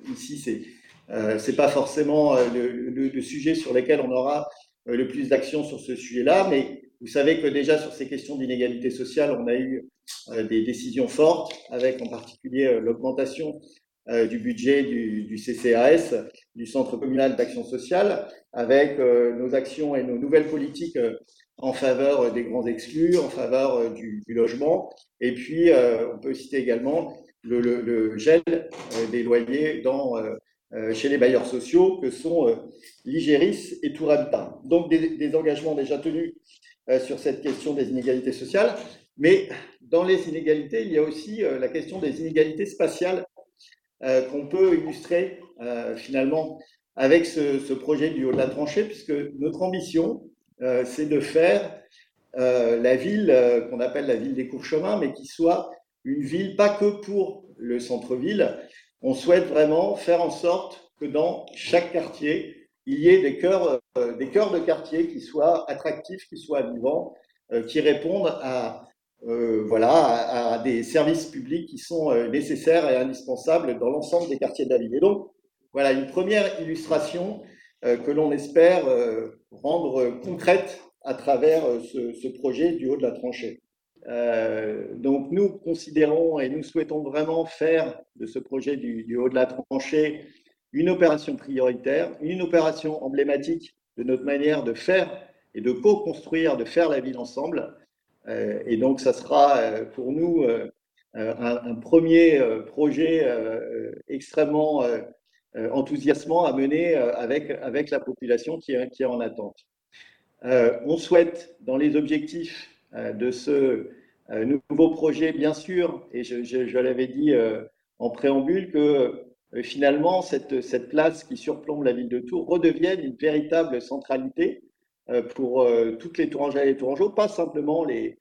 ici, c'est pas forcément le sujet sur lequel on aura le plus d'action sur ce sujet-là, mais vous savez que déjà sur ces questions d'inégalité sociale, on a eu des décisions fortes, avec en particulier l'augmentation du budget du CCAS, du Centre communal d'action sociale, avec nos actions et nos nouvelles politiques en faveur des grands exclus, en faveur du logement. Et puis, on peut citer également le gel des loyers chez les bailleurs sociaux, que sont l'Igéris et Tour Habitat. Donc, des engagements déjà tenus sur cette question des inégalités sociales. Mais dans les inégalités, il y a aussi la question des inégalités spatiales qu'on peut illustrer finalement avec ce projet du haut de la tranchée, puisque notre ambition, c'est de faire la ville qu'on appelle la ville des courts chemins, mais qui soit une ville pas que pour le centre-ville. On souhaite vraiment faire en sorte que dans chaque quartier, il y ait des cœurs de quartier qui soient attractifs, qui soient vivants, qui répondent à des services publics qui sont nécessaires et indispensables dans l'ensemble des quartiers de la ville. Et donc, voilà une première illustration que l'on espère rendre concrète à travers ce projet du haut de la tranchée. Donc nous considérons et nous souhaitons vraiment faire de ce projet du haut de la tranchée une opération prioritaire, une opération emblématique de notre manière de faire et de co-construire, de faire la ville ensemble. Et donc ça sera pour nous un premier projet extrêmement enthousiasmant à mener avec la population qui est en attente. On souhaite, dans les objectifs de ce nouveau projet, bien sûr, et je l'avais dit en préambule, que finalement, cette place qui surplombe la ville de Tours redevienne une véritable centralité pour toutes les Tourangelles et les Tourangeaux, pas simplement les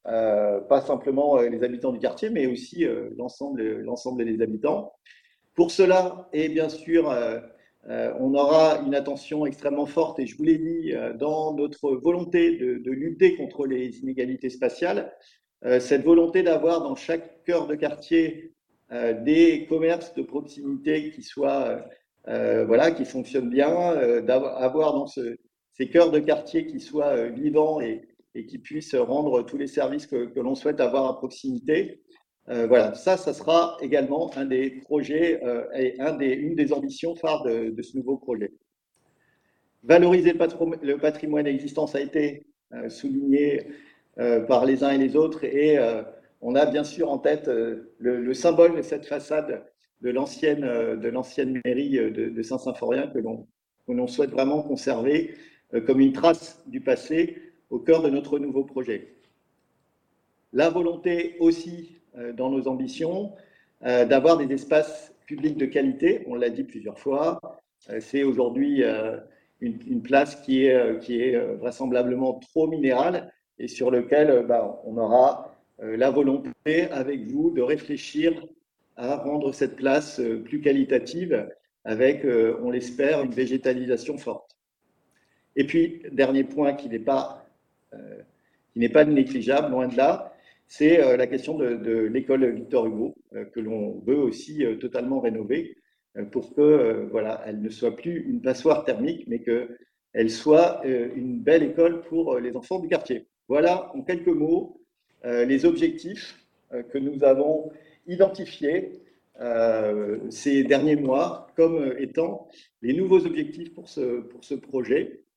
habitants du quartier, mais aussi l'ensemble des habitants. Pour cela, et bien sûr, on aura une attention extrêmement forte, et je vous l'ai dit, dans notre volonté de lutter contre les inégalités spatiales, cette volonté d'avoir dans chaque cœur de quartier des commerces de proximité qui fonctionnent bien, d'avoir dans ces cœurs de quartier qui soient vivants et qui puissent rendre tous les services que l'on souhaite avoir à proximité. Voilà, ça sera également un des projets et une des ambitions phares de ce nouveau projet. Valoriser le patrimoine existant, ça a été souligné par les uns et les autres, et on a bien sûr en tête le symbole de cette façade de l'ancienne mairie de Saint-Symphorien que l'on souhaite vraiment conserver comme une trace du passé au cœur de notre nouveau projet. La volonté aussi dans nos ambitions d'avoir des espaces publics de qualité, on l'a dit plusieurs fois, c'est aujourd'hui une place qui est vraisemblablement trop minérale et sur lequel on aura la volonté avec vous de réfléchir à rendre cette place plus qualitative avec, on l'espère, une végétalisation forte. Et puis, dernier point qui n'est pas négligeable, loin de là, c'est la question de l'école Victor Hugo, que l'on veut aussi totalement rénover pour que elle ne soit plus une passoire thermique, mais qu'elle soit une belle école pour les enfants du quartier. Voilà, en quelques mots, les objectifs que nous avons identifiés ces derniers mois comme étant les nouveaux objectifs pour ce projet.